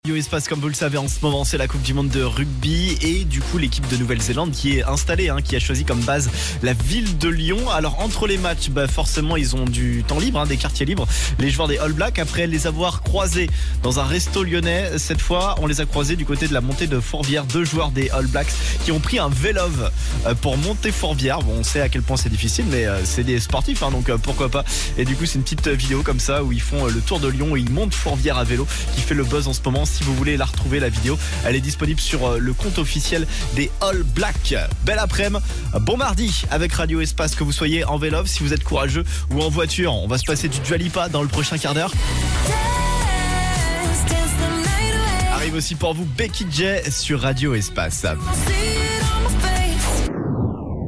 Espace, comme vous le savez, en ce moment c'est la Coupe du Monde de rugby et du coup l'équipe de Nouvelle-Zélande qui est installée, qui a choisi comme base la ville de Lyon. Alors entre les matchs, forcément ils ont du temps libre, des quartiers libres, les joueurs des All Blacks, après les avoir croisés dans un resto lyonnais. Cette fois on les a croisés du côté de la montée de Fourvière, 2 joueurs des All Blacks qui ont pris un vélo pour monter Fourvière. Bon, on sait à quel point c'est difficile, mais c'est des sportifs, donc pourquoi pas. Et du coup c'est une petite vidéo comme ça où ils font le tour de Lyon et ils montent Fourvière à vélo qui fait le buzz en ce moment. Si vous voulez la retrouver, la vidéo, elle est disponible sur le compte officiel des All Blacks. Belle après-midi, bon mardi avec Radio Espace, que vous soyez en vélo, si vous êtes courageux, ou en voiture. On va se passer du Dua Lipa dans le prochain quart d'heure. Arrive aussi pour vous Becky J sur Radio Espace.